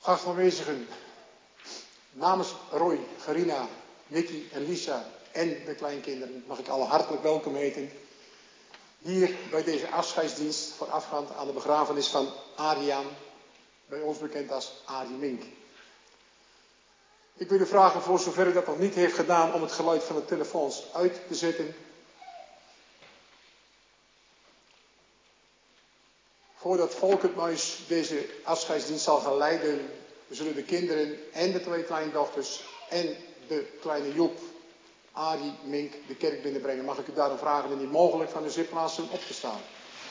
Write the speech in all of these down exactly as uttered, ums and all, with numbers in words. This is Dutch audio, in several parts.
Acht aanwezigen, namens Roy, Gerina, Nicky en Lisa en de kleinkinderen mag ik alle hartelijk welkom heten. Hier bij deze afscheidsdienst voorafgaand aan de begrafenis van Adriaan, bij ons bekend als Arie Mink. Ik wil u vragen, voor zover u dat nog niet heeft gedaan, om het geluid van de telefoons uit te zetten. Voordat Volkert deze afscheidsdienst zal gaan leiden, zullen de kinderen en de twee kleindochters en de kleine Joep, Arie Mink, de kerk binnenbrengen. Mag ik u daarom vragen, indien mogelijk, van uw zitplaatsen op te staan.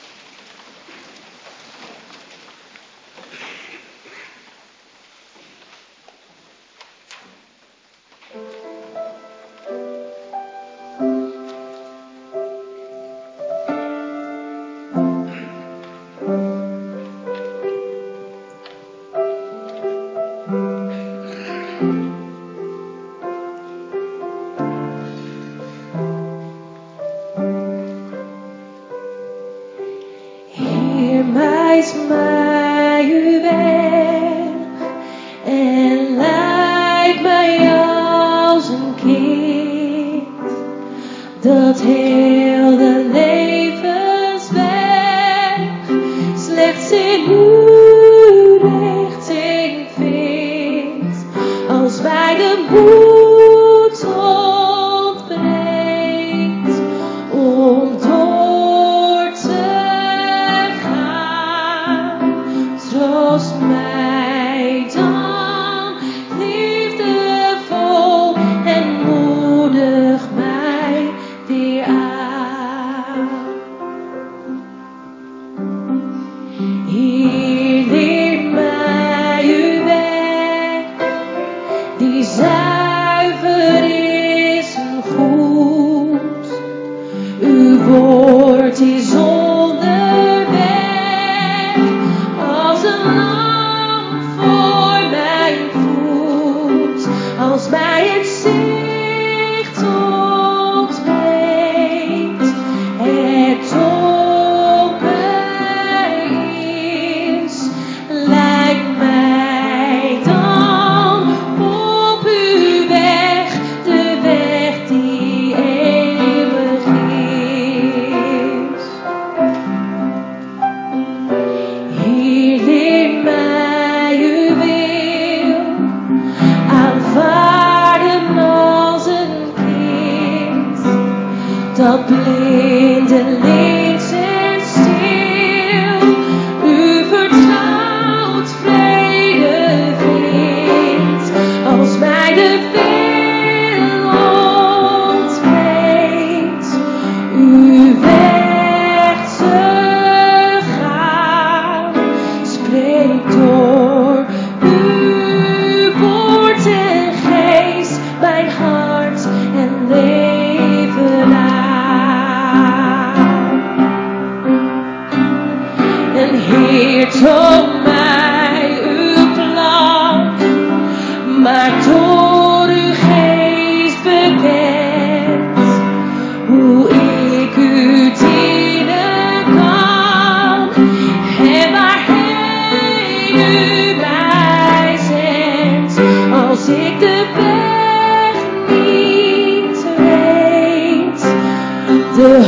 De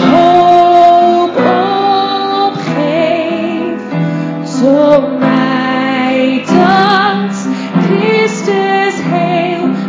hoop opgeef, zo mij dat Christus heel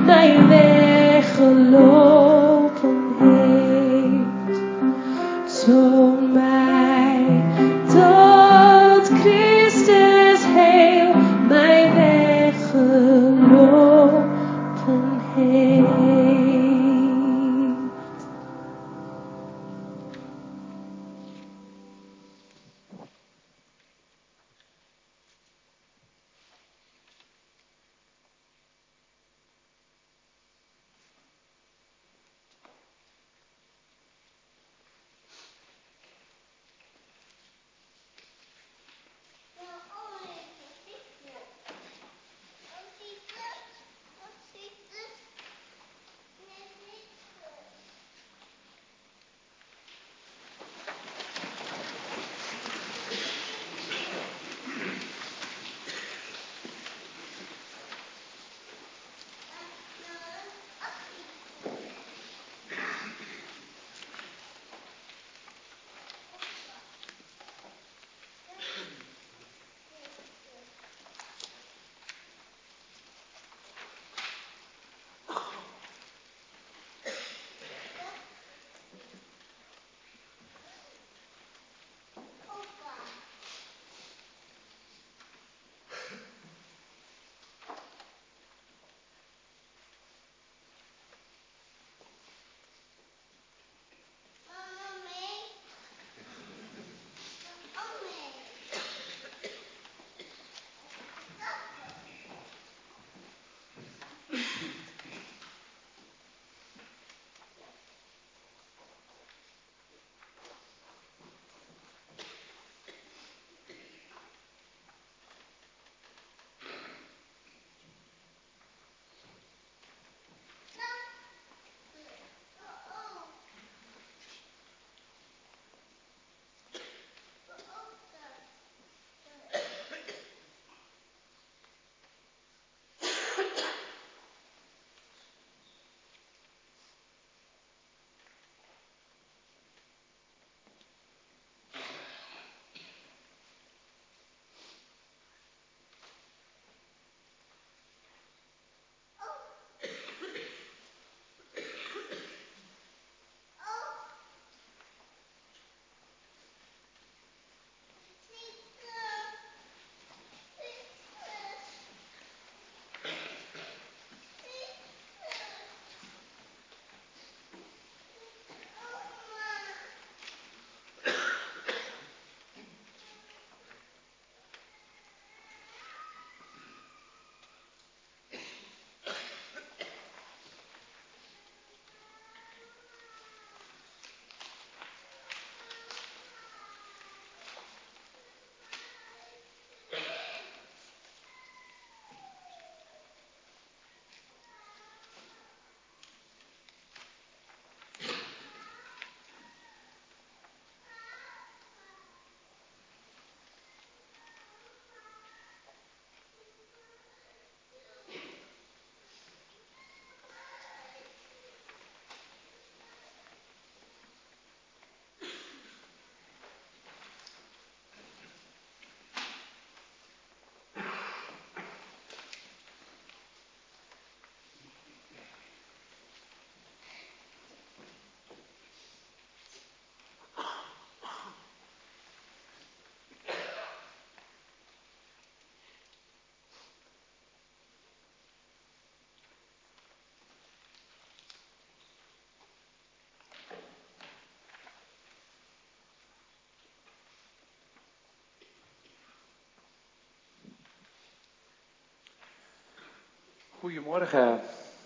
Goedemorgen,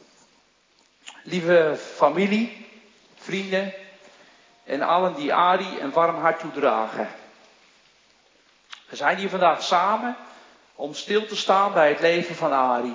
lieve familie, vrienden en allen die Arie een warm hart toedragen. We zijn hier vandaag samen om stil te staan bij het leven van Arie.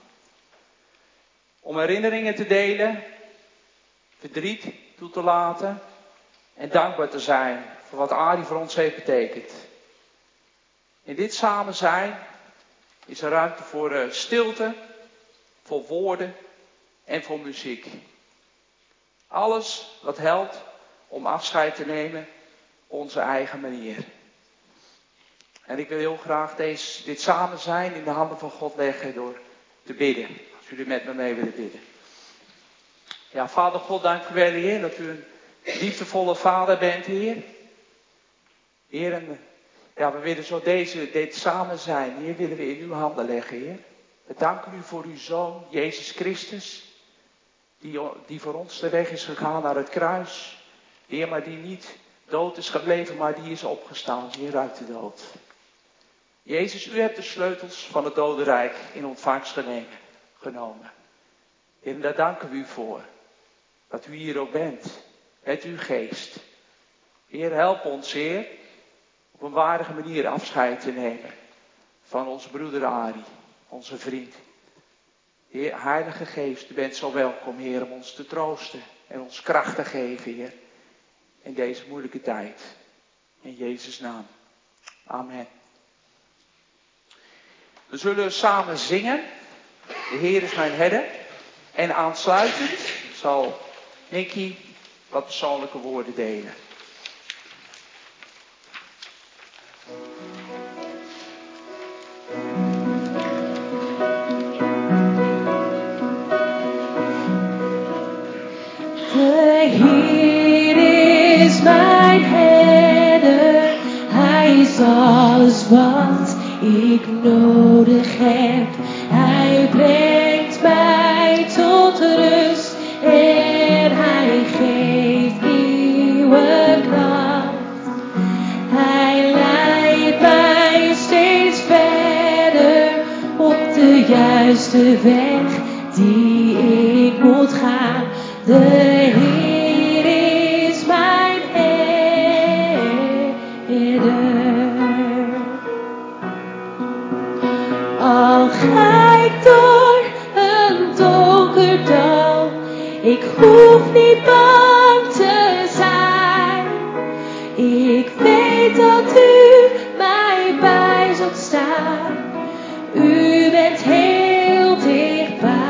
Om herinneringen te delen, verdriet toe te laten en dankbaar te zijn voor wat Arie voor ons heeft betekend. In dit samen zijn is er ruimte voor uh, stilte, voor woorden en voor muziek. Alles wat helpt om afscheid te nemen op onze eigen manier. En ik wil heel graag deze, dit samen zijn in de handen van God leggen door te bidden. Als jullie met me mee willen bidden. Ja, Vader God, dank u wel, Heer, dat u een liefdevolle Vader bent, Heer. Heer, en ja, we willen zo deze, dit samen zijn, Heer, willen we in uw handen leggen, Heer. We danken u voor uw Zoon, Jezus Christus, die, die voor ons de weg is gegaan naar het kruis. Heer, maar die niet dood is gebleven, maar die is opgestaan, Heer, uit de dood. Jezus, u hebt de sleutels van het dodenrijk in ontvangst genomen. Heer, en daar danken we u voor. Dat u hier ook bent, met uw geest. Heer, help ons, Heer, op een waardige manier afscheid te nemen van onze broeder Arie, onze vriend. Heer, Heilige Geest, u bent zo welkom, Heer, om ons te troosten en ons kracht te geven, Heer, in deze moeilijke tijd. In Jezus' naam. Amen. We zullen samen zingen. De Heer is mijn herder. En aansluitend zal Nicky wat persoonlijke woorden delen. De Heer is mijn herder, Hij is alles wat ik nodig heb. Hij brengt mij tot rust en Hij geeft nieuwe kracht. Hij leidt mij steeds verder op de juiste weg die ik moet gaan. De Heer is mijn herder. Al ga ik door een donker dal, ik hoef niet bang te zijn. Ik weet dat u mij bij zult staan. U bent heel dichtbij.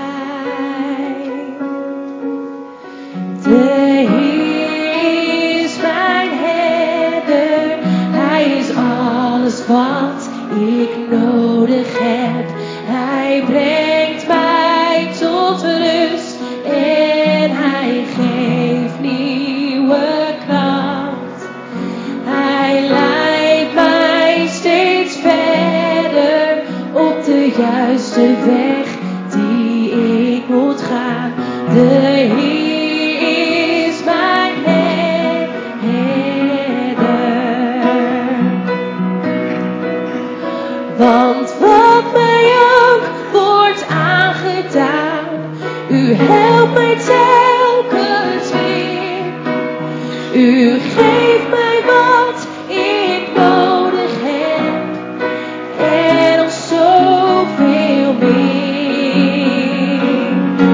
De Heer is mijn herder, Hij is alles wat ik nodig heb. Hij brengt mij tot rust en Hij geeft nieuwe kracht. Hij leidt mij steeds verder op de juiste weg die ik moet gaan. De Heer is mijn herder. Want wat mij ook wordt aangedaan, u helpt mij telkens weer. U geeft mij wat ik nodig heb en nog zoveel meer.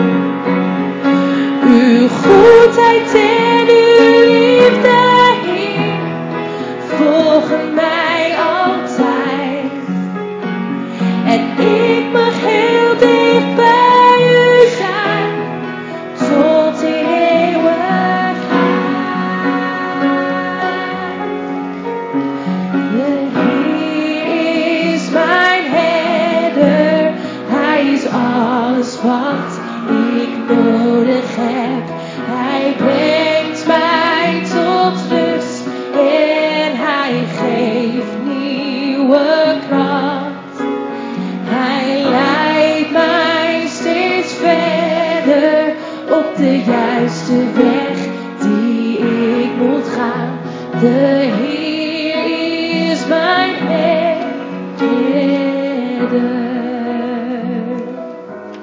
Uw goedheid en uw liefde, Heer, volgen mij altijd. En ik mag heel dicht bij u zijn, tot in eeuwigheid. De Heer is mijn herder, Hij is alles wat ik nodig heb. Hij brengt mij tot rust en Hij geeft nieuwe kracht. Hij leidt mij steeds verder op de juiste weg die ik moet gaan. De Heer is mijn herder.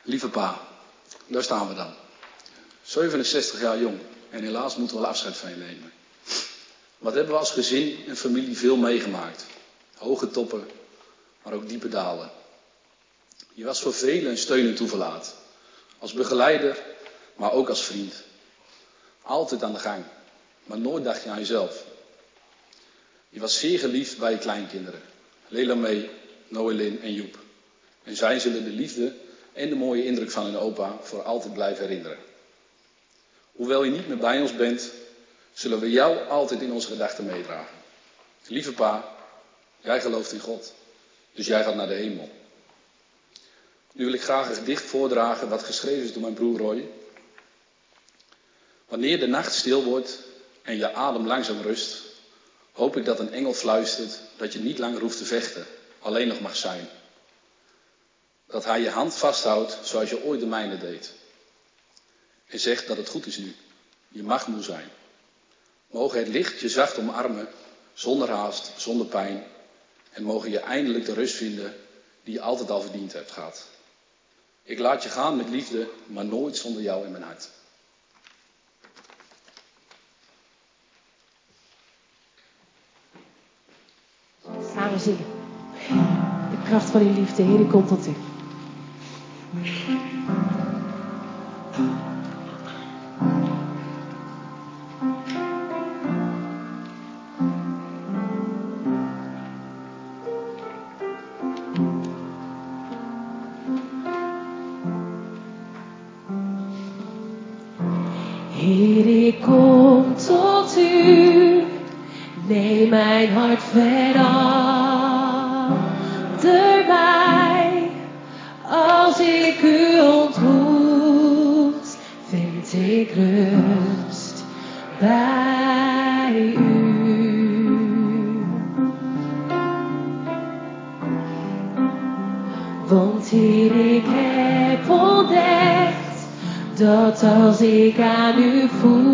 Lieve pa, daar staan we dan. zevenenzestig jaar jong en helaas moeten we wel afscheid van je nemen. Wat hebben we als gezin en familie veel meegemaakt. Hoge toppen, maar ook diepe dalen. Je was voor velen een steun en toeverlaat. Als begeleider, maar ook als vriend. Altijd aan de gang, maar nooit dacht je aan jezelf. Je was zeer geliefd bij je kleinkinderen. Lela May, Noelin en Joep. En zij zullen de liefde en de mooie indruk van hun opa voor altijd blijven herinneren. Hoewel je niet meer bij ons bent, zullen we jou altijd in onze gedachten meedragen. Lieve pa, jij gelooft in God, dus jij gaat naar de hemel. Nu wil ik graag een gedicht voordragen wat geschreven is door mijn broer Roy. Wanneer de nacht stil wordt en je adem langzaam rust, hoop ik dat een engel fluistert dat je niet langer hoeft te vechten, alleen nog mag zijn. Dat hij je hand vasthoudt zoals je ooit de mijne deed. En zegt dat het goed is nu. Je mag moe zijn. Mogen het licht je zacht omarmen, zonder haast, zonder pijn. En mogen je eindelijk de rust vinden die je altijd al verdiend hebt gehad. Ik laat je gaan met liefde, maar nooit zonder jou in mijn hart. Samen zingen. De kracht van uw liefde, Heer, die komt tot u. Heer, ik kom tot u, neem mijn hart verandert mij. Als ik u ontmoet, vind ik rust bij u. Want Heer, ik heb ontdekt dat als ik aan u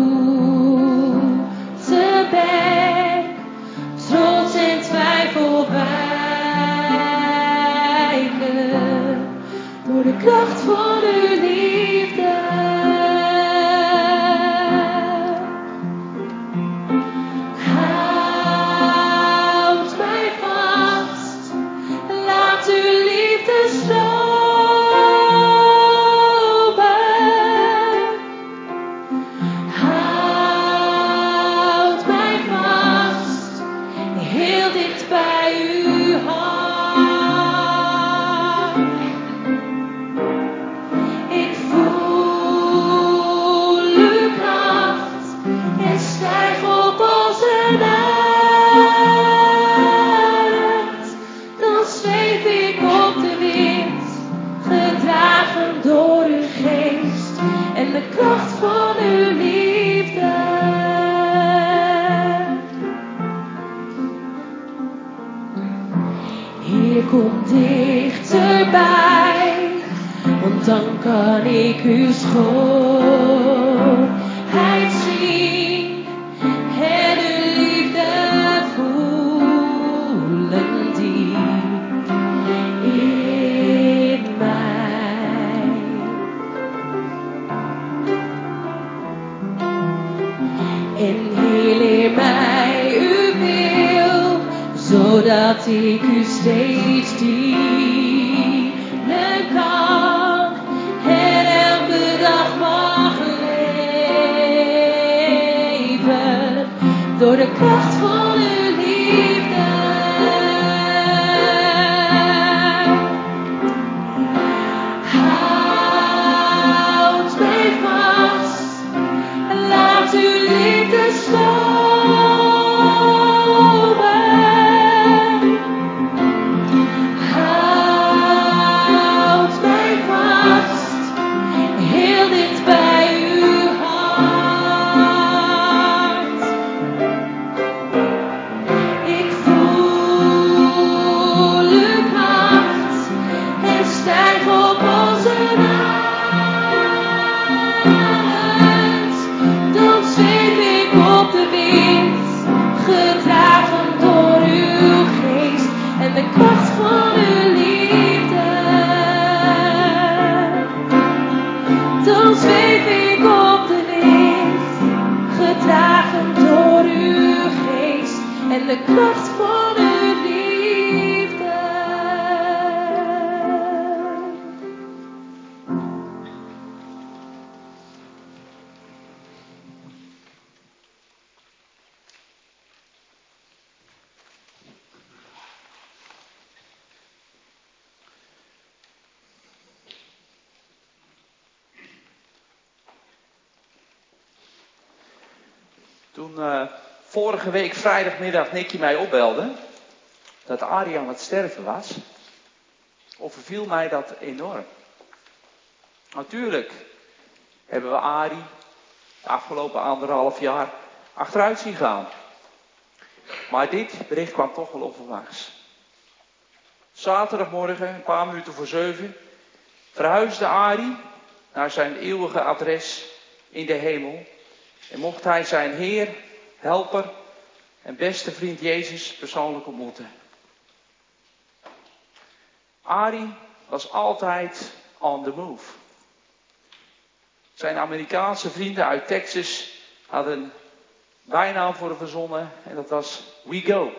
voeten ben, trots en twijfel wijken door de kracht van uw liefde. Houd mij vast, laat uw liefde stromen. Houd mij vast, heel dicht bij uw hart. Ik voel uw kracht en stijg op als een arend. Dan zweef ik op de wind, gedragen door uw geest en de kracht van uw liefde. Heer, kom dichterbij, want dan kan ik uw schoonheid zien en uw liefde voelen diep in mij. En Heer, leer mij uw wil, zodat ik u steeds dienen kan en elke dag mag leven door de kracht van uw liefde. Houd mij vast, laat uw liefde stromen. Houd mij vast, heel dicht bij uw hart. Toen uh, vorige week vrijdagmiddag Nicky mij opbelde, dat Arie aan het sterven was, overviel mij dat enorm. Natuurlijk hebben we Arie de afgelopen anderhalf jaar achteruit zien gaan. Maar dit bericht kwam toch wel onverwachts. Zaterdagmorgen, een paar minuten voor zeven, verhuisde Arie naar zijn eeuwige adres in de hemel. En mocht hij zijn Heer, helper en beste vriend Jezus persoonlijk ontmoeten. Arie was altijd on the move. Zijn Amerikaanse vrienden uit Texas hadden een bijnaam voor hem verzonnen en dat was We Go.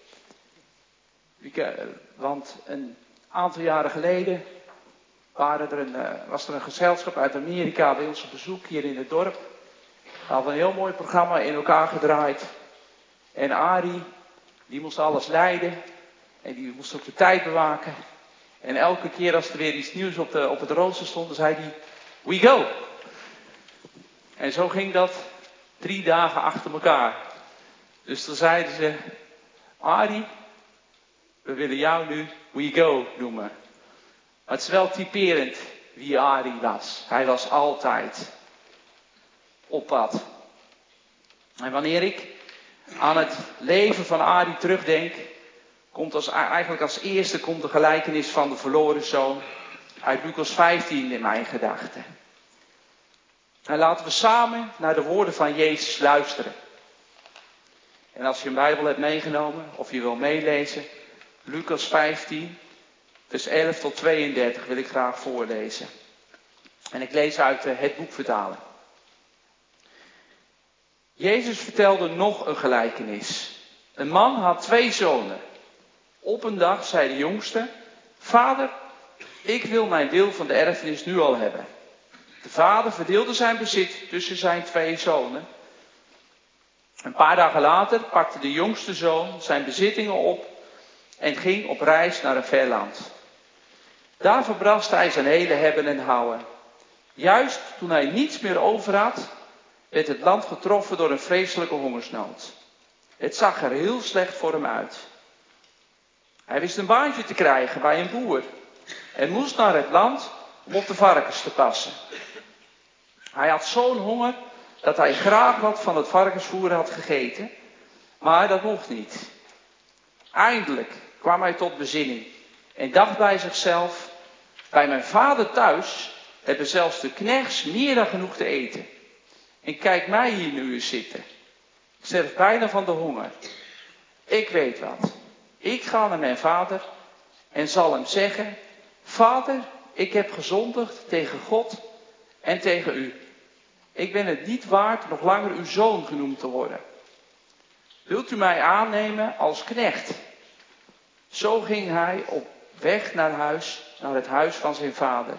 Want een aantal jaren geleden waren er een, was er een gezelschap uit Amerika bij ons op bezoek hier in het dorp. We hadden een heel mooi programma in elkaar gedraaid. En Arie, die moest alles leiden. En die moest ook de tijd bewaken. En elke keer als er weer iets nieuws op, de, op het rooster stond, dan zei hij, we go. En zo ging dat drie dagen achter elkaar. Dus toen zeiden ze, Arie, we willen jou nu we go noemen. Maar het is wel typerend wie Arie was. Hij was altijd op pad. En wanneer ik aan het leven van Arie terugdenk, komt als, eigenlijk als eerste komt de gelijkenis van de verloren zoon uit Lucas vijftien in mijn gedachten. En laten we samen naar de woorden van Jezus luisteren. En als je een Bijbel hebt meegenomen of je wil meelezen, Lucas vijftien, vers elf tot tweeëndertig wil ik graag voorlezen. En ik lees uit het boekvertaling. Jezus vertelde nog een gelijkenis. Een man had twee zonen. Op een dag zei de jongste, vader, ik wil mijn deel van de erfenis nu al hebben. De vader verdeelde zijn bezit tussen zijn twee zonen. Een paar dagen later pakte de jongste zoon zijn bezittingen op en ging op reis naar een ver land. Daar verbraste hij zijn hele hebben en houden. Juist toen hij niets meer over had, werd het land getroffen door een vreselijke hongersnood. Het zag er heel slecht voor hem uit. Hij wist een baantje te krijgen bij een boer en moest naar het land om op de varkens te passen. Hij had zo'n honger dat hij graag wat van het varkensvoer had gegeten, maar dat mocht niet. Eindelijk kwam hij tot bezinning en dacht bij zichzelf, bij mijn vader thuis hebben zelfs de knechts meer dan genoeg te eten. En kijk mij hier nu eens zitten. Ik sterf bijna van de honger. Ik weet wat. Ik ga naar mijn vader en zal hem zeggen, vader, ik heb gezondigd tegen God en tegen u. Ik ben het niet waard nog langer uw zoon genoemd te worden. Wilt u mij aannemen als knecht? Zo ging hij op weg naar huis, naar het huis van zijn vader.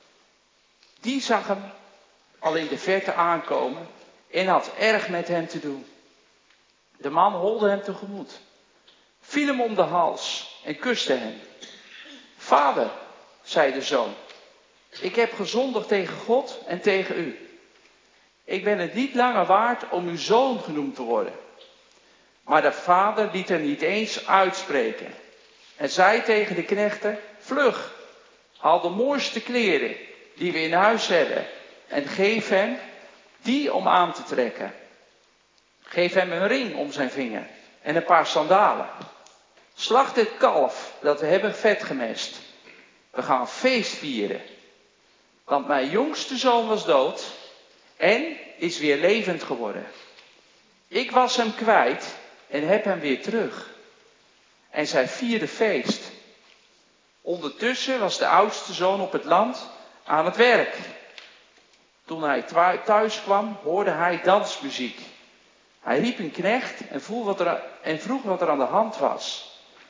Die zag hem al in de verte aankomen en had erg met hem te doen. De man holde hem tegemoet, viel hem om de hals en kuste hem. Vader, zei de zoon, ik heb gezondigd tegen God en tegen u. Ik ben het niet langer waard om uw zoon genoemd te worden. Maar de vader liet hem niet eens uitspreken. En zei tegen de knechten, vlug, haal de mooiste kleren die we in huis hebben en geef hem die om aan te trekken. Geef hem een ring om zijn vinger en een paar sandalen. Slacht het kalf dat we hebben vet gemest. We gaan feest vieren. Want mijn jongste zoon was dood en is weer levend geworden. Ik was hem kwijt en heb hem weer terug. En zij vierden feest. Ondertussen was de oudste zoon op het land aan het werk. Toen hij thuis kwam, hoorde hij dansmuziek. Hij riep een knecht en vroeg wat er, en vroeg wat er aan de hand was.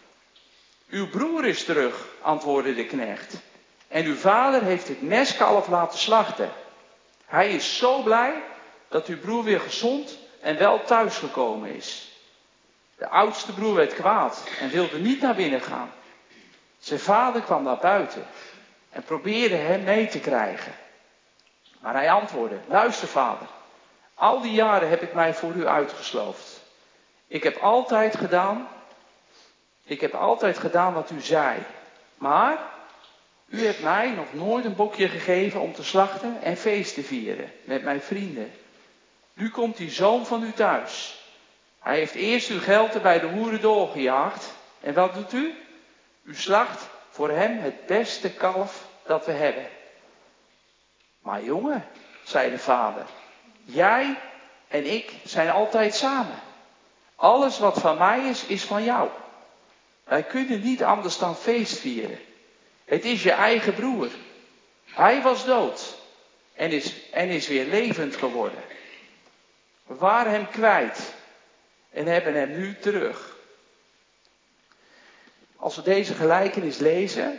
Uw broer is terug, antwoordde de knecht. En uw vader heeft het mestkalf laten slachten. Hij is zo blij dat uw broer weer gezond en wel thuisgekomen is. De oudste broer werd kwaad en wilde niet naar binnen gaan. Zijn vader kwam naar buiten en probeerde hem mee te krijgen. Maar hij antwoordde, luister vader, Al die jaren heb ik mij voor u uitgesloofd. Ik heb altijd gedaan, ik heb altijd gedaan wat u zei. Maar u hebt mij nog nooit een bokje gegeven om te slachten en feest te vieren met mijn vrienden. Nu komt die zoon van u thuis. Hij heeft eerst uw geld er bij de hoeren doorgejaagd. En wat doet u? U slacht voor hem het beste kalf dat we hebben. Maar jongen, zei de vader, jij en ik zijn altijd samen. Alles wat van mij is, is van jou. Wij kunnen niet anders dan feest vieren. Het is je eigen broer. Hij was dood en is, en is weer levend geworden. We waren hem kwijt en hebben hem nu terug. Als we deze gelijkenis lezen,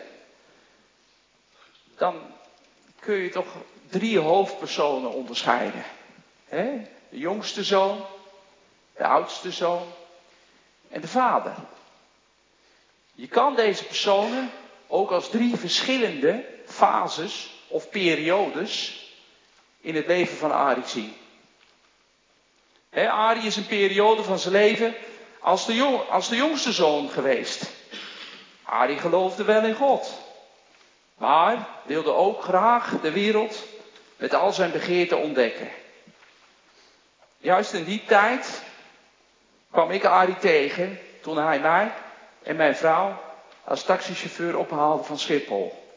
dan kun je toch drie hoofdpersonen onderscheiden. He? De jongste zoon, de oudste zoon en de vader. Je kan deze personen ook als drie verschillende fases of periodes in het leven van Arie zien. He, Arie is een periode van zijn leven als de, jong, als de jongste zoon geweest. Arie geloofde wel in God, maar wilde ook graag de wereld met al zijn begeerten ontdekken. Juist in die tijd kwam ik Arie tegen toen hij mij en mijn vrouw als taxichauffeur ophaalde van Schiphol.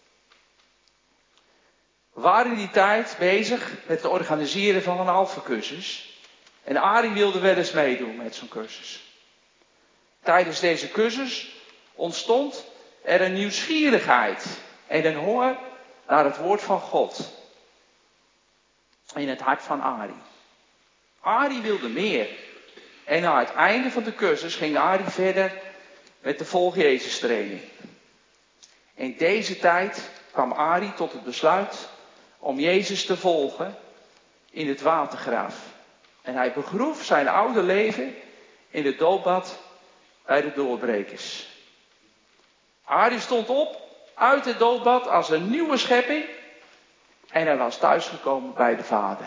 We waren in die tijd bezig met het organiseren van een alfacursus. En Arie wilde wel eens meedoen met zo'n cursus. Tijdens deze cursus ontstond er een nieuwsgierigheid en een honger naar het woord van God. In het hart van Arie. Arie wilde meer. En na het einde van de cursus ging Arie verder met de Volg Jezus training. In deze tijd kwam Arie tot het besluit om Jezus te volgen in het watergraaf. En hij begroef zijn oude leven in het doopbad bij de doorbrekers. Arie stond op uit het doopbad als een nieuwe schepping en hij was thuisgekomen bij de Vader.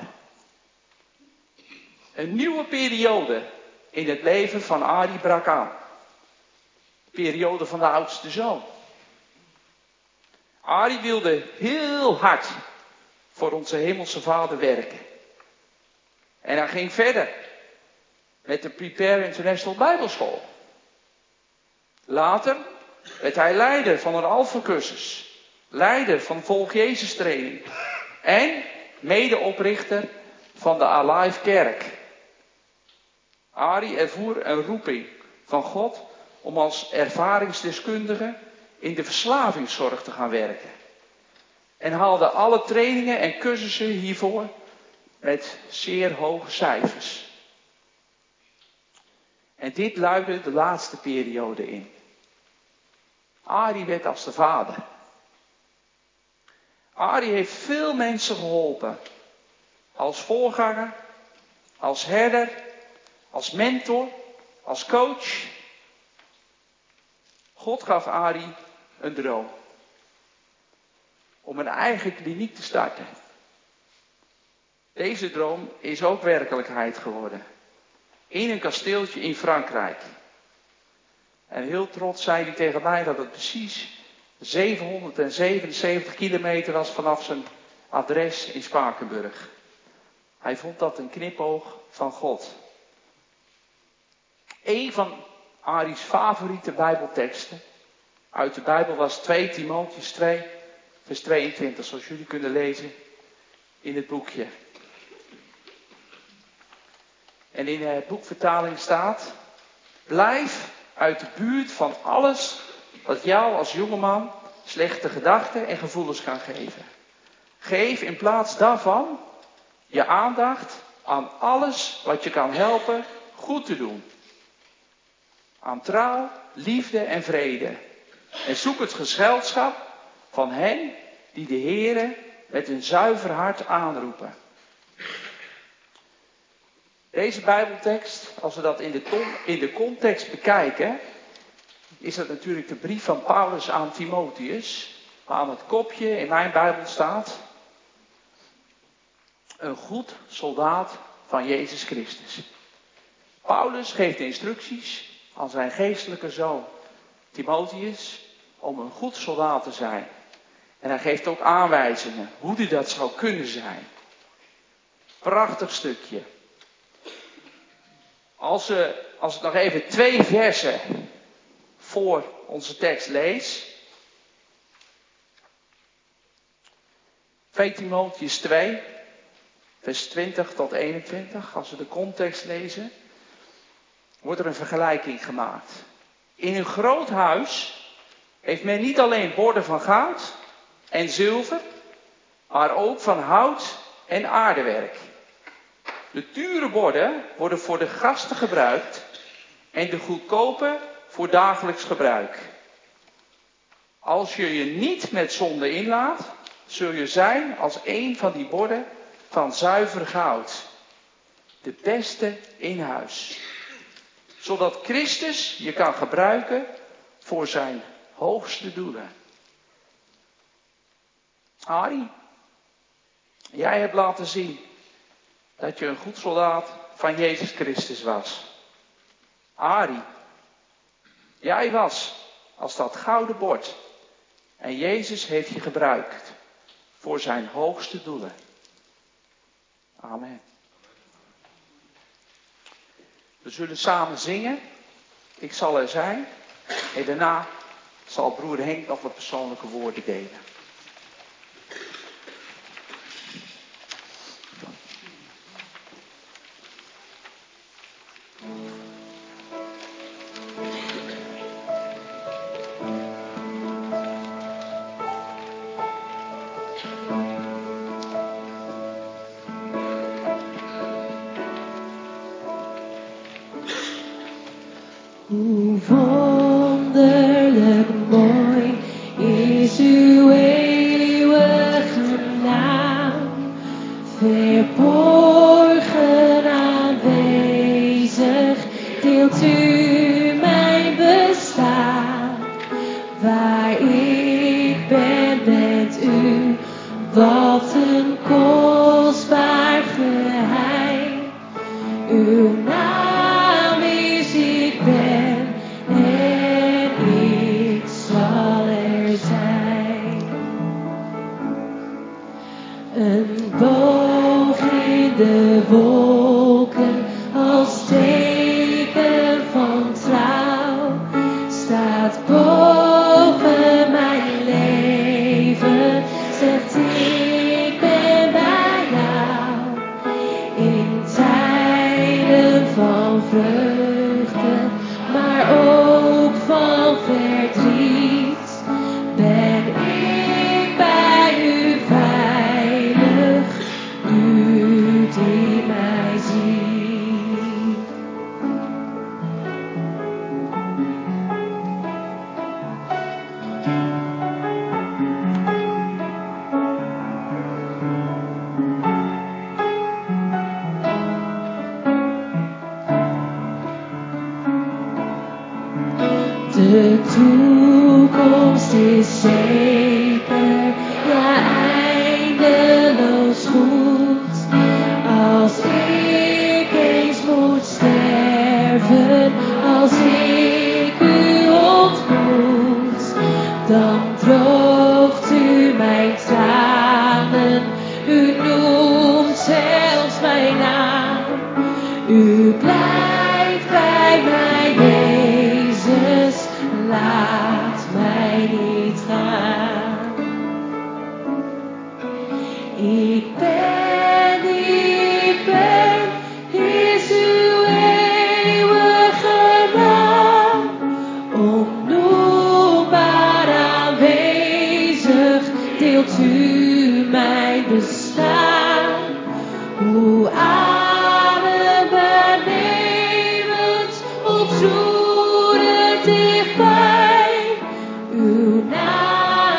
Een nieuwe periode in het leven van Arie brak aan. De periode van de oudste zoon. Arie wilde heel hard voor onze hemelse Vader werken. En hij ging verder met de Prepare International Bijbelschool. Later werd hij leider van een alfacursus. Leider van Volg Jezus training. En medeoprichter van de Alive Kerk. Arie ervoer een roeping van God om als ervaringsdeskundige in de verslavingszorg te gaan werken. En haalde alle trainingen en cursussen hiervoor met zeer hoge cijfers. En dit luidde de laatste periode in. Arie werd als de vader. Arie heeft veel mensen geholpen. Als voorganger, als herder, als mentor, als coach. God gaf Arie een droom. Om een eigen kliniek te starten. Deze droom is ook werkelijkheid geworden. In een kasteeltje in Frankrijk. En heel trots zei hij tegen mij dat het precies zevenhonderdzevenenzeventig kilometer was vanaf zijn adres in Spakenburg. Hij vond dat een knipoog van God. Een van Arie's favoriete Bijbelteksten uit de Bijbel was twee Timotheüs twee, vers tweeëntwintig, zoals jullie kunnen lezen in het boekje. En in de boekvertaling staat: blijf uit de buurt van alles wat jou als jongeman slechte gedachten en gevoelens kan geven. Geef in plaats daarvan je aandacht aan alles wat je kan helpen goed te doen. Aan trouw, liefde en vrede. En zoek het gezelschap van hen die de Heere met een zuiver hart aanroepen. Deze Bijbeltekst, als we dat in de, ton, in de context bekijken, is dat natuurlijk de brief van Paulus aan Timotheus. Waar aan het kopje in mijn Bijbel staat: een goed soldaat van Jezus Christus. Paulus geeft instructies aan zijn geestelijke zoon Timotheus om een goed soldaat te zijn. En hij geeft ook aanwijzingen hoe hij dat zou kunnen zijn. Prachtig stukje. Als, we, als ik nog even twee versen voor onze tekst lees. twee Timotheus twee, vers twintig tot eenentwintig. Als we de context lezen, wordt er een vergelijking gemaakt. In een groot huis heeft men niet alleen borden van goud en zilver, maar ook van hout en aardewerk. De dure borden worden voor de gasten gebruikt en de goedkope voor dagelijks gebruik. Als je je niet met zonde inlaat, zul je zijn als een van die borden van zuiver goud. De beste in huis. Zodat Christus je kan gebruiken voor zijn hoogste doelen. Arie, jij hebt laten zien dat je een goed soldaat van Jezus Christus was. Arie, jij was als dat gouden bord. En Jezus heeft je gebruikt voor zijn hoogste doelen. Amen. We zullen samen zingen. Ik zal er zijn. En daarna zal broer Henk nog wat persoonlijke woorden delen. Hoe wonderlijk mooi is uw eeuwige naam, verborgen aanwezig, deelt u mijn bestaan. Waar ik ben, bent u, wat een kostbaar geheim. Uw naam is ik ben en ik zal er zijn. Een boog in de wolken als teken van trouw staat boven mijn leven, zegt ik ben bij jou. In tijden van vreugde, maar ook van verdriet, ben ik bij u veilig, u die mij ziet. De toekomst is zeker, ja eindeloos goed. Als ik eens moet sterven, als ik u ontmoet, dan droogt u mijn tranen, u noemt zelfs mijn naam. U blijft bij mij, Jezus, laat mij niet gaan. Ik ben, ik ben, is uw eeuwige naam, onnoembaar aanwezig, deelt u mijn bestaan. Hoe adembenemend, ontroerend dichtbij, uw naam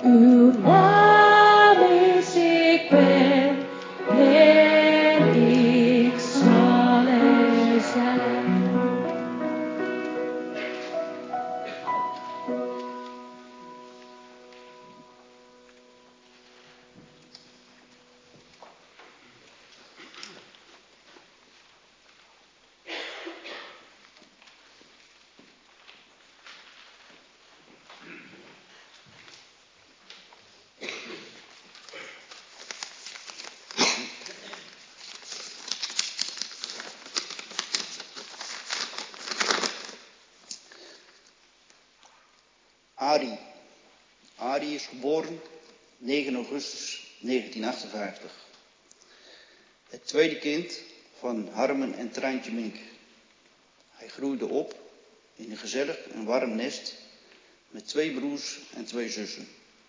Uw naam is ik ben en ik zal er zijn. Arie. Arie is geboren negen augustus negentienhonderdachtenvijftig. Het tweede kind van Harmen en Treintje Mink. Hij groeide op in een gezellig en warm nest met twee broers en twee zussen.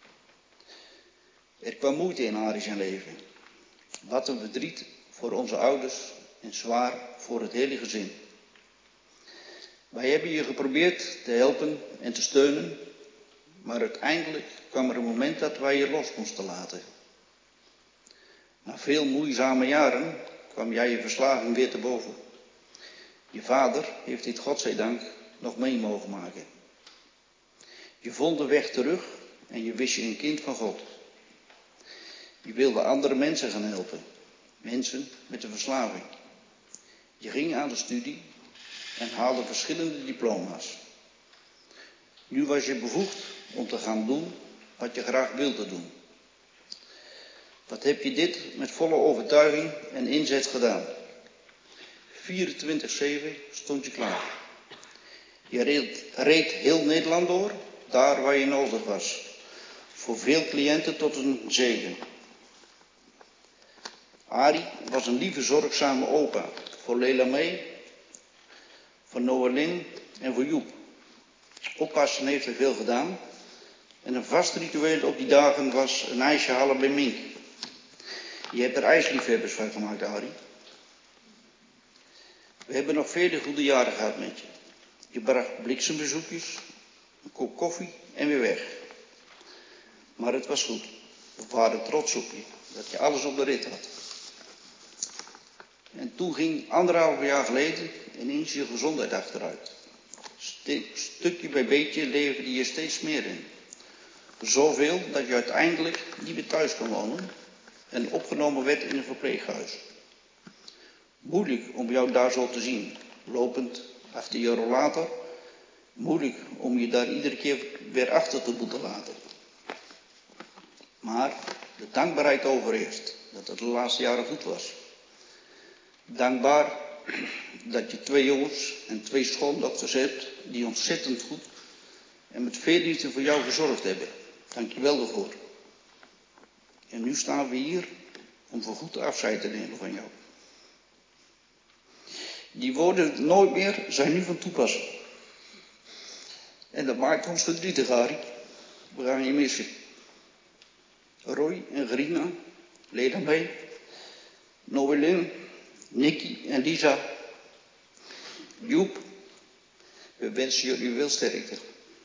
Er kwam moeite in Arie zijn leven. Wat een verdriet voor onze ouders en zwaar voor het hele gezin. Wij hebben je geprobeerd te helpen en te steunen, maar uiteindelijk kwam er een moment dat wij je los moesten laten. Na veel moeizame jaren kwam jij je verslaving weer te boven. Je vader heeft dit godzijdank nog mee mogen maken. Je vond de weg terug en je wist je een kind van God. Je wilde andere mensen gaan helpen, mensen met een verslaving. Je ging aan de studie en haalde verschillende diploma's. Nu was je bevoegd om te gaan doen wat je graag wilde doen. Wat heb je dit met volle overtuiging en inzet gedaan? vierentwintig zeven stond je klaar. Je reed, reed heel Nederland door, daar waar je nodig was. Voor veel cliënten tot een zegen. Arie was een lieve, zorgzame opa. Voor Lela May, voor Noëlin en voor Joep. Oppassen heeft er veel gedaan. En een vast ritueel op die dagen was een ijsje halen bij Mink. Je hebt er ijsliefhebbers van gemaakt, Arie. We hebben nog vele goede jaren gehad met je. Je bracht bliksembezoekjes, een kop koffie en weer weg. Maar het was goed. We waren trots op je, dat je alles op de rit had. En toen ging anderhalf jaar geleden ineens je gezondheid achteruit. Stukje bij beetje leverde je steeds meer in. Zoveel dat je uiteindelijk niet meer thuis kon wonen en opgenomen werd in een verpleeghuis. Moeilijk om jou daar zo te zien, lopend achter je rollator. Moeilijk om je daar iedere keer weer achter te moeten laten. Maar de dankbaarheid overheerst dat het de laatste jaren goed was. Dankbaar dat je twee jongens en twee schoondochters hebt die ontzettend goed en met veel liefde voor jou gezorgd hebben. Dank je wel daarvoor. En nu staan we hier om voorgoed afscheid te nemen van jou. Die woorden nooit meer zijn nu van toepassing. En dat maakt ons verdrietig, Arie. We gaan je missen. Roy en Gerina, Lela May, Noëlin, Nicky en Lisa, Joep, we wensen jullie veel sterkte.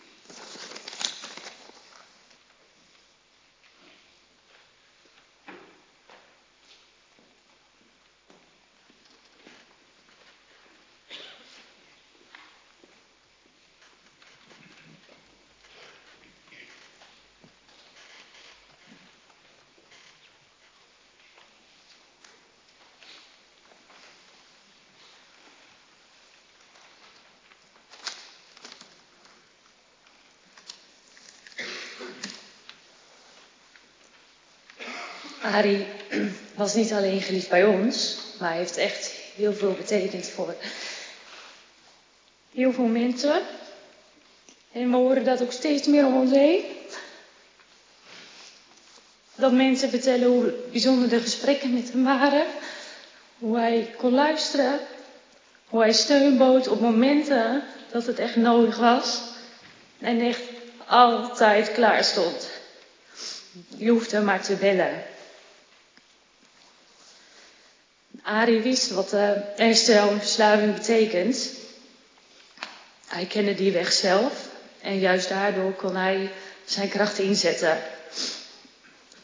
Arie was niet alleen geliefd bij ons, maar hij heeft echt heel veel betekend voor heel veel mensen. En we horen dat ook steeds meer om ons heen. Dat mensen vertellen hoe bijzonder de gesprekken met hem waren. Hoe hij kon luisteren. Hoe hij steun bood op momenten dat het echt nodig was. En echt altijd klaar stond. Je hoefde maar te bellen. Arie wist wat uh, herstel en verslaving betekent. Hij kende die weg zelf. En juist daardoor kon hij zijn krachten inzetten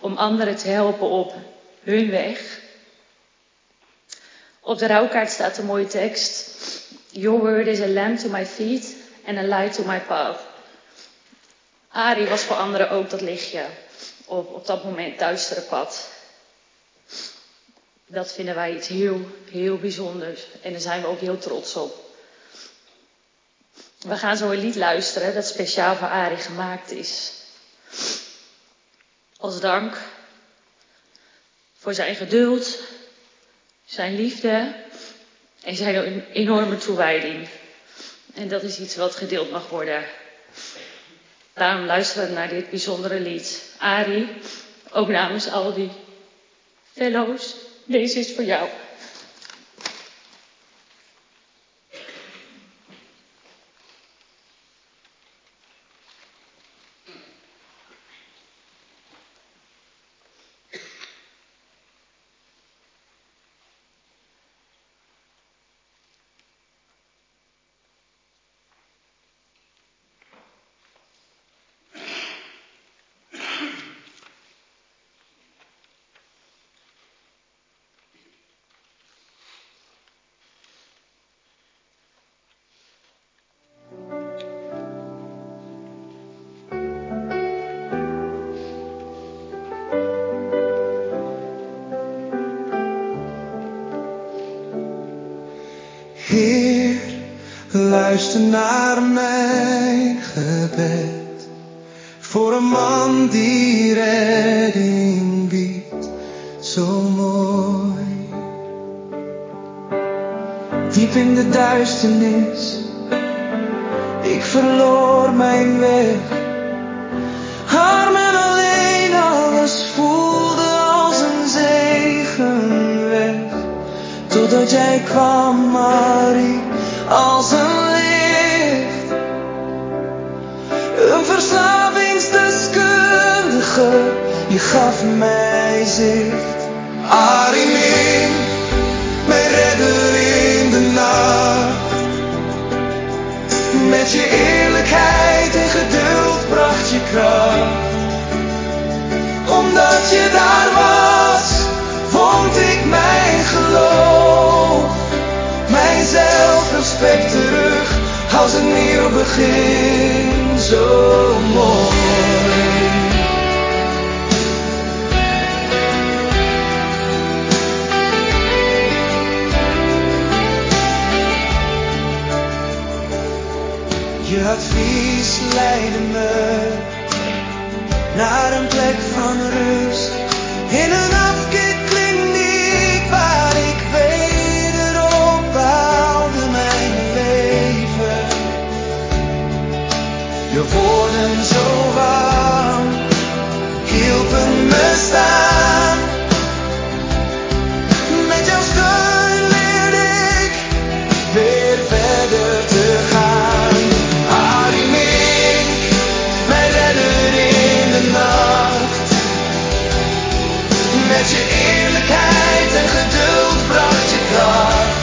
om anderen te helpen op hun weg. Op de rouwkaart staat een mooie tekst. Your word is a lamp to my feet and a light to my path. Arie was voor anderen ook dat lichtje op, op dat moment duistere pad. Dat vinden wij iets heel, heel bijzonders. En daar zijn we ook heel trots op. We gaan zo een lied luisteren dat speciaal voor Arie gemaakt is. Als dank voor zijn geduld, zijn liefde en zijn enorme toewijding. En dat is iets wat gedeeld mag worden. Daarom luisteren we naar dit bijzondere lied. Arie, ook namens al die fellows, deze is voor jou. Heer, luister naar mijn gebed, voor een man die redding biedt, zo mooi. Diep in de duisternis, ik verloor mijn weg, arm en alleen, alles voelde als een zegenweg. Totdat jij kwam, Marie, als een licht. Een verslavingsdeskundige, je gaf mij zicht. Arie, mijn redder in de nacht. Met je eerlijkheid en geduld bracht je kracht. Omdat je daar was, vond ik mijn geloof, mijn zelfrespect terug, als een nieuw begin, zo mooi. Je advies leidde me naar een plek van rust, in een afkeerkliniek waar ik wederop bouwde mijn leven. Je woorden zo warm hielpen me staan. Met jouw steun leerde ik weer verder te gaan. Arie, mijn redder in de nacht. Met je eerlijkheid en geduld bracht je kracht.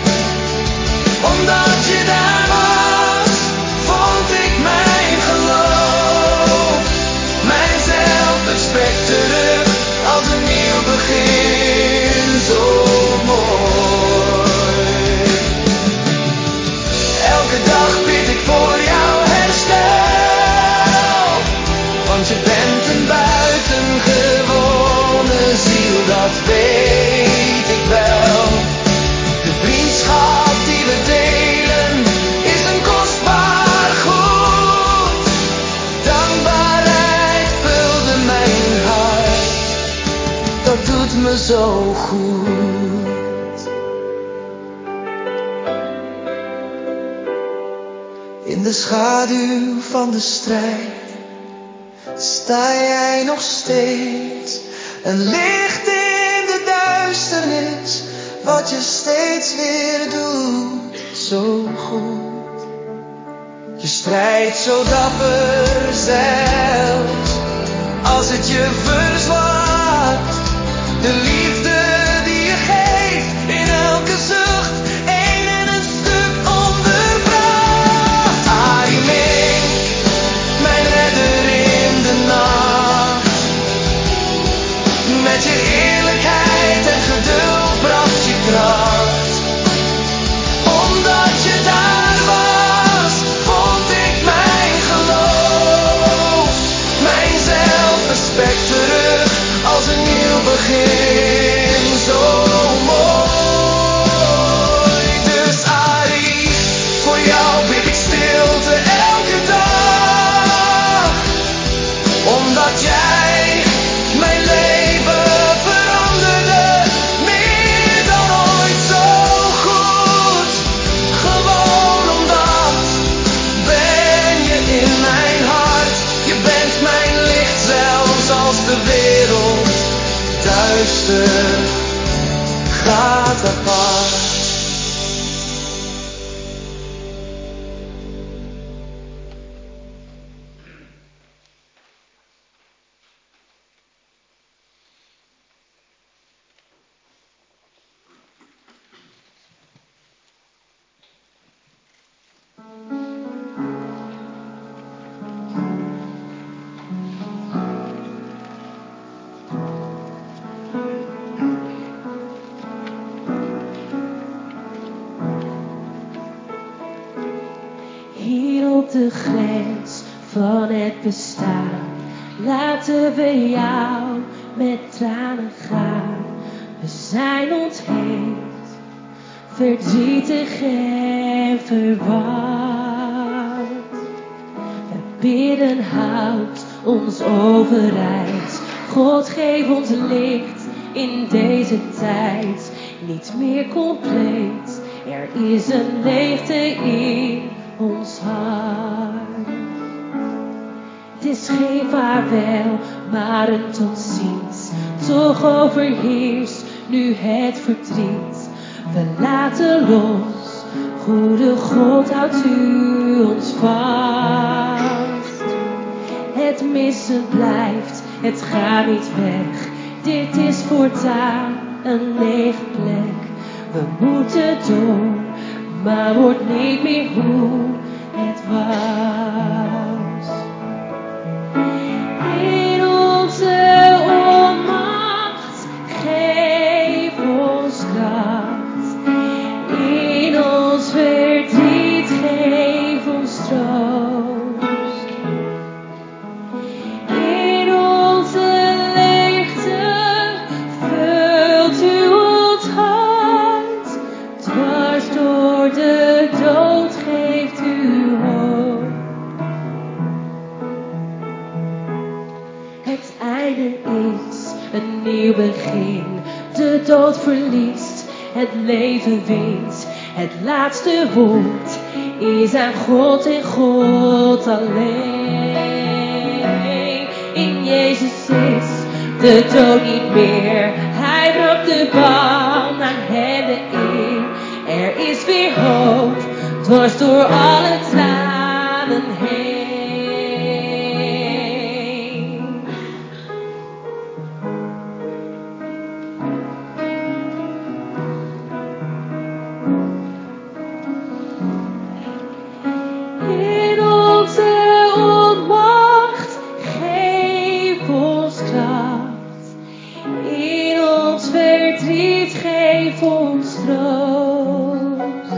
Omdat je daar was, vond ik mijn geloof, mijn zelfrespect terug, als een nieuw begin, zo mooi. Elke dag bid ik voor jouw herstel, want je bent een buitengewone ziel, dat weet ik wel. De vriendschap die we delen is een kostbaar goed. Dankbaarheid vulde mijn hart, dat doet me zo goed. In de schaduw van de strijd sta jij nog steeds, een licht in de duisternis, wat je steeds weer doet, zo goed. Je strijdt zo dapper zelfs, als het je verzwaart. De liefde die je geeft, in elke zucht, één en een stuk onderbracht. Arie, mijn redder in de nacht. het bestaan. Laten we jou met tranen gaan. We zijn ontheemd, verdrietig en verward. We bidden, houd ons overeind. God, geef ons licht in deze tijd. Niet meer compleet, er is een leegte in ons hart. Het is geen vaarwel, maar een tot ziens. Toch overheerst nu het verdriet. We laten los, goede God, houdt u ons vast. Het missen blijft, het gaat niet weg. Dit is voortaan een lege plek. We moeten door, maar wordt niet meer hoe het was. In onze onmacht, geef ons kracht. In ons verdriet, geef ons troost. In onze leegte, vult u ons hart. Dwars door de dood geeft u hoop. Het einde is een nieuw begin. De dood verliest, het leven wint. Het laatste woord is aan God en God alleen. In Jezus is de dood niet meer. Hij brak de band aan hem de eer. Er is weer hoop, dwars door alle tranen heen. In onze onmacht, geef ons kracht. In ons verdriet, geef ons troost.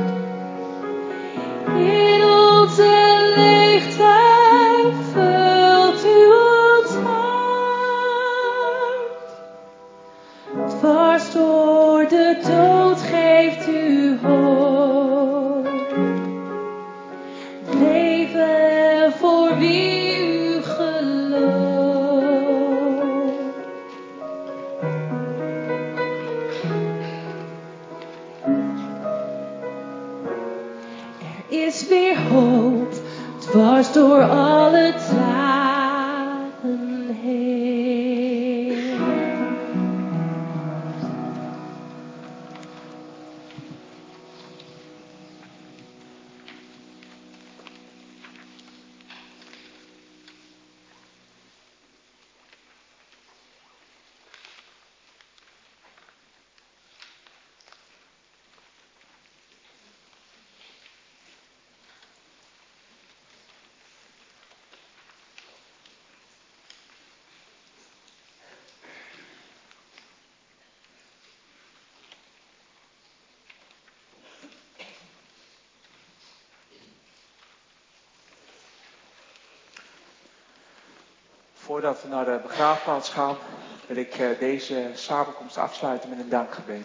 In onze leegte, vult u ons hart. Dwars door de dood geeft u hoop. Leven voor wie u gelooft. Er is weer hoop, dwars door alle tranen heen. Voordat we naar de begraafplaats gaan, wil ik uh, deze samenkomst afsluiten met een dankgebed.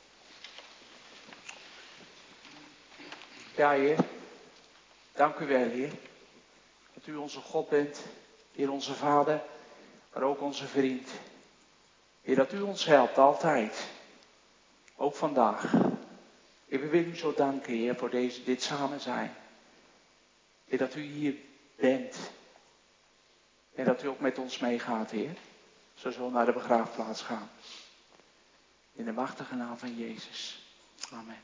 Ja, Heer, dank u wel, Heer, dat u onze God bent, Heer, onze Vader, maar ook onze vriend. Heer, dat u ons helpt altijd, ook vandaag. Heer, we willen u zo danken, Heer, voor deze, dit samen zijn. Heer, dat u hier bent. En dat u ook met ons meegaat, Heer. Zo zullen we naar de begraafplaats gaan. In de machtige naam van Jezus. Amen.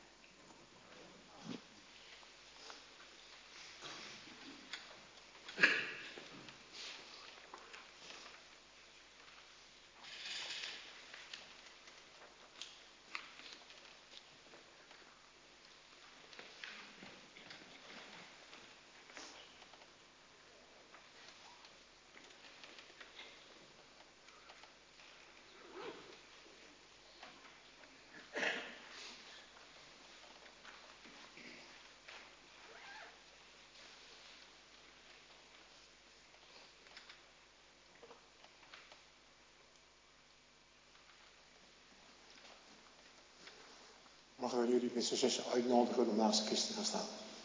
Mogen we jullie met z'n zessen uitnodigen om naast de kist te gaan staan.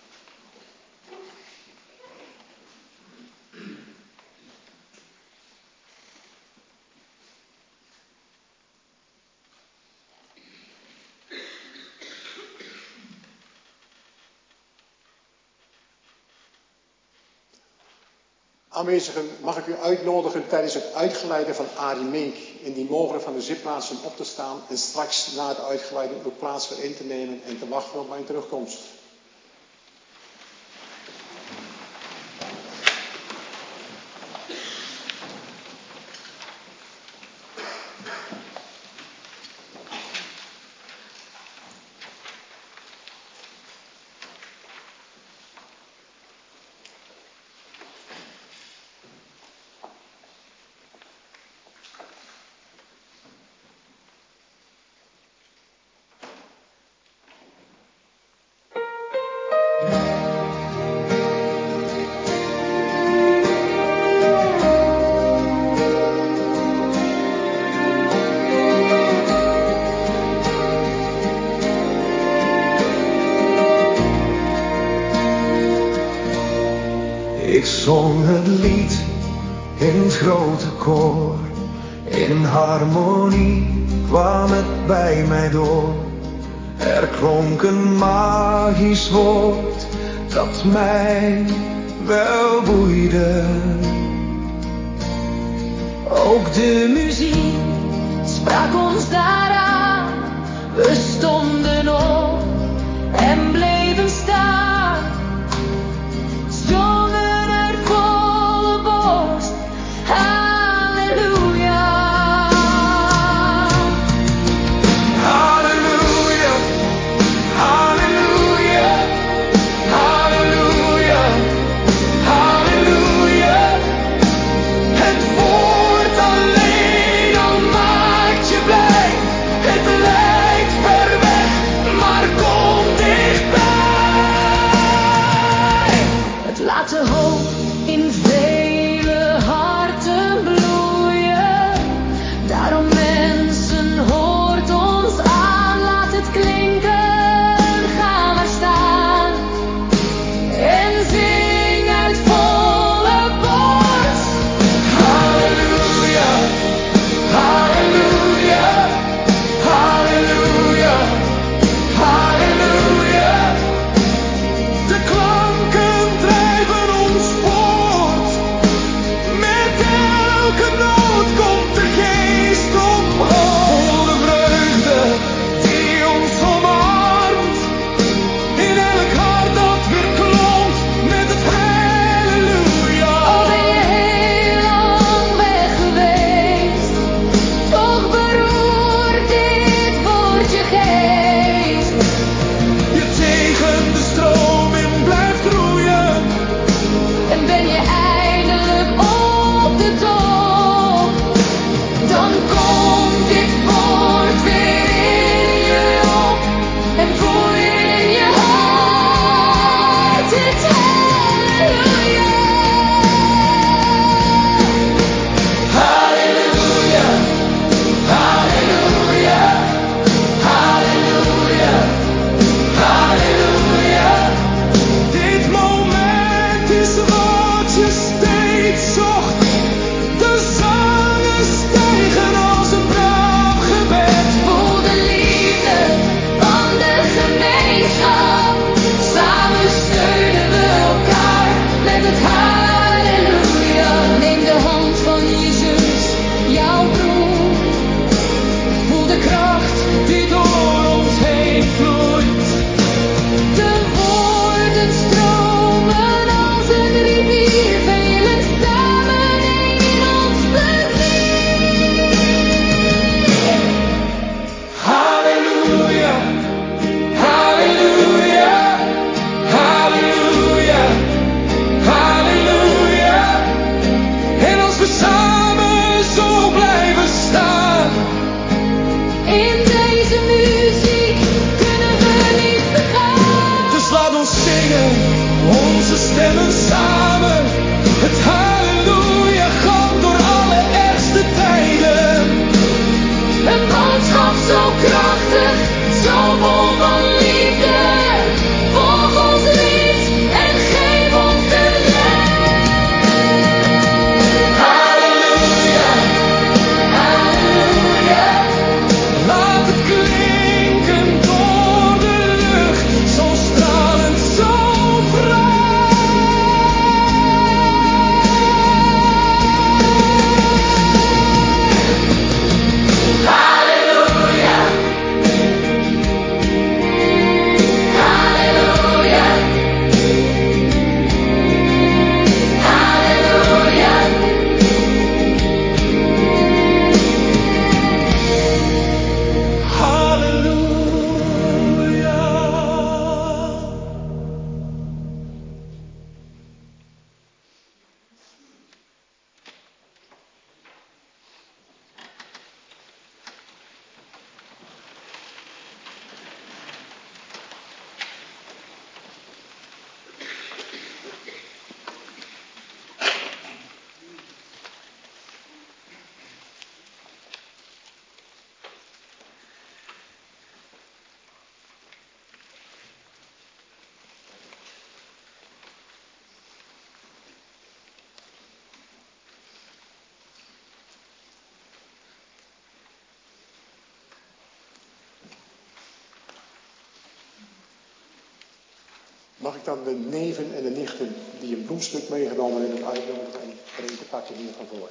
Aanwezigen, mag ik u uitnodigen tijdens het uitgeleiden van Arie Mink in die mogen van de zitplaatsen op te staan en straks na het uitgeleiden uw plaats weer in te nemen en te wachten op mijn terugkomst. Ik zong het lied in het grote koor. In harmonie kwam het bij mij door. Er klonk een magisch woord dat mij wel boeide. Ook de muziek sprak ons daaraan. We stonden op en bleven staan. Zongen uit volle borst, halleluja. Halleluja, halleluja, halleluja, halleluja. Het woord alleen al maakt je blij. Het lijkt ver weg, Mag ik dan de neven en de nichten die een bloemstuk meegenomen hebben uitnodigen en er een te pakken hier van voor?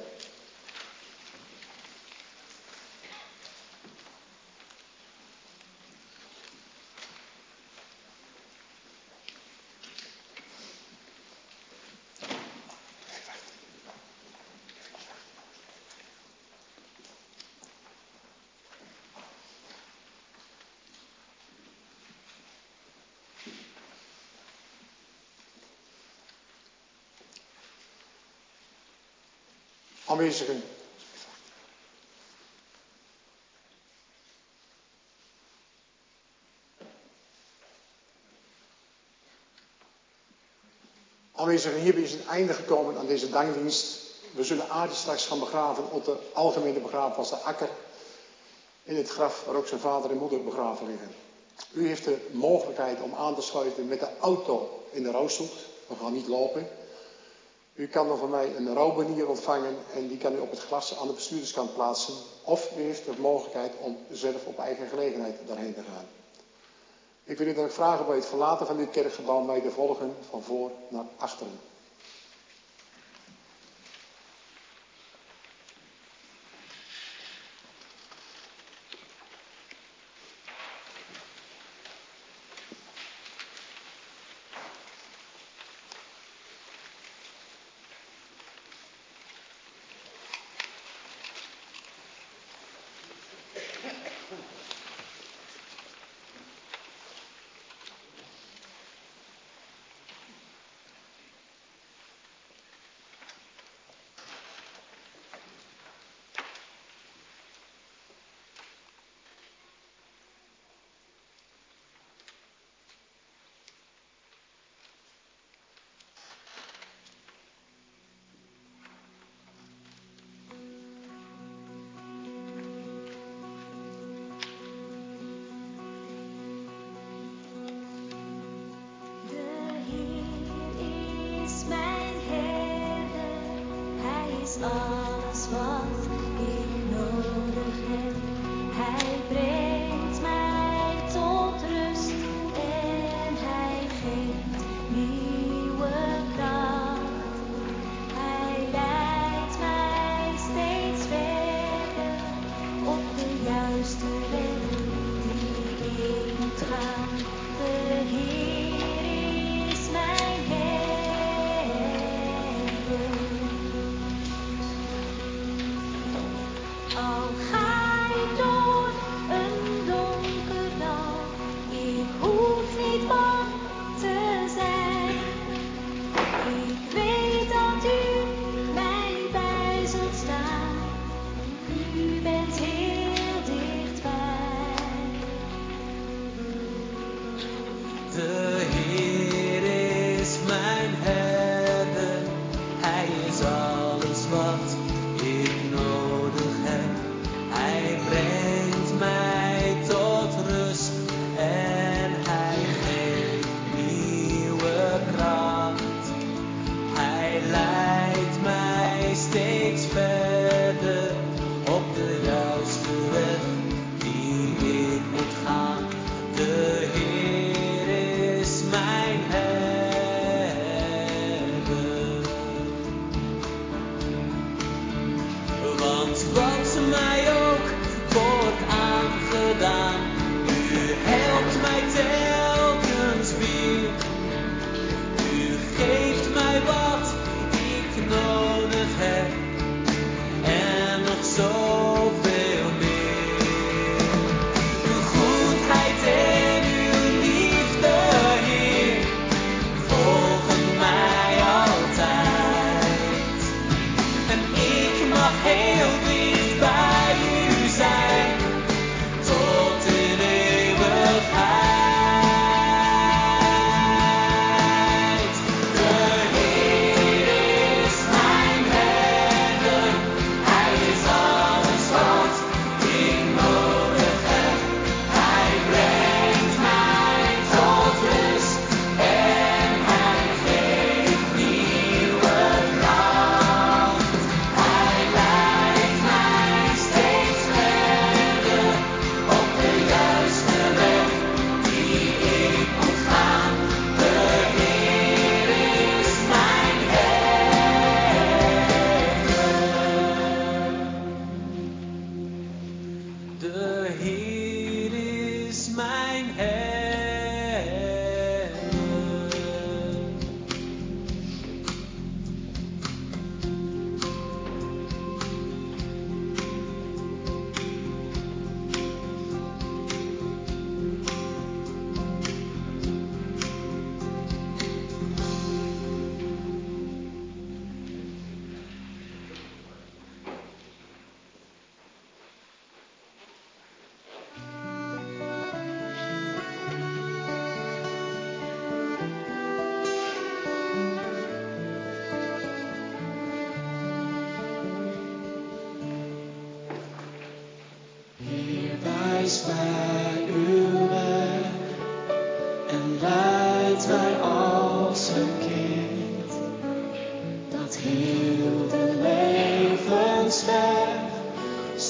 Aanwezigen. Aanwezigen, hierbij is het einde gekomen aan deze dankdienst. We zullen Adi straks gaan begraven op de algemene begraafplaats de Akker. In het graf waar ook zijn vader en moeder begraven liggen. U heeft de mogelijkheid om aan te sluiten met de auto in de Rooshoek. We gaan niet lopen. U kan dan van mij een rouwbanier ontvangen en die kan u op het glas aan de bestuurderskant plaatsen. Of u heeft de mogelijkheid om zelf op eigen gelegenheid daarheen te gaan. Ik wil u dan ook vragen bij het verlaten van dit kerkgebouw mij te volgen van voor naar achteren.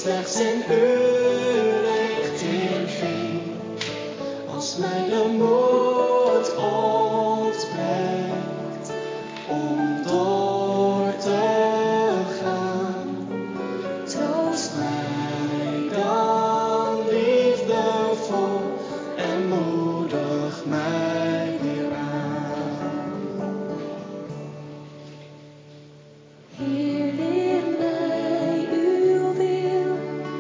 slechts in uw richting ging. Als mij de moed ontbreekt om door te gaan, troost mij dan liefdevol en moedig mij weer aan. Heer, leer mij uw wil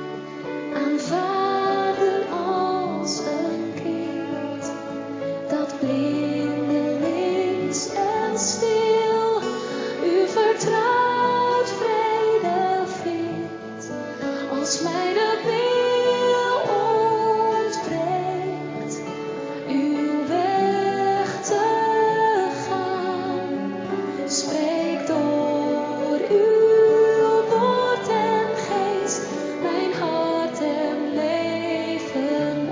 aanvaarden als een kind dat blindelings en stil u vertrouwt vrede vindt. Als mij de wil ontbreekt uw weg te gaan, spreek door uw woord en geest mijn hart en leven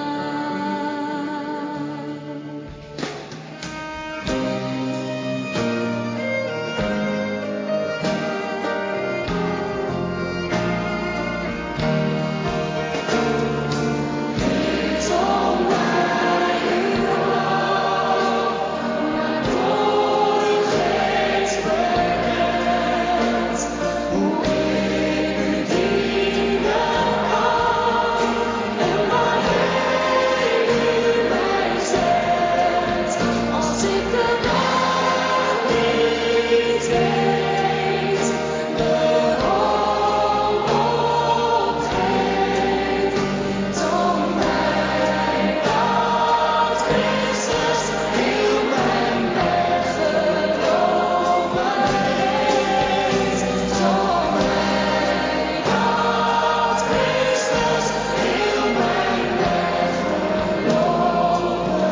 aan. Toon mij uw hand, maar nooit reeds bekend, hoe ik u dienen kan en waarheen u mij zendt. Als ik de weg niet weet, de hoop opgeef, toon mij dat Christus heel mijn weg genomen heeft. Toon mij dat Christus heel mijn weg genomen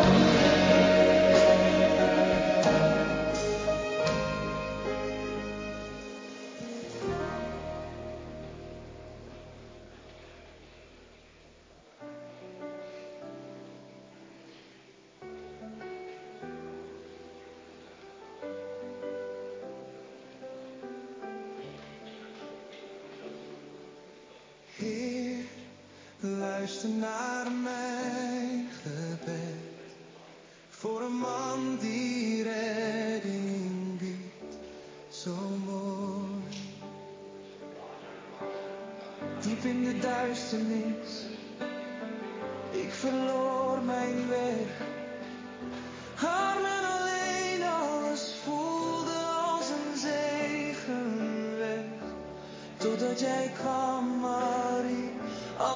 Heer, luister naar mijn gebed voor een man die redding biedt, zo mooi. Diep in de duisternis, ik verloor mijn weg. Armen alleen, alles voelde als een zegenweg. Totdat jij kwam, Marie. Al-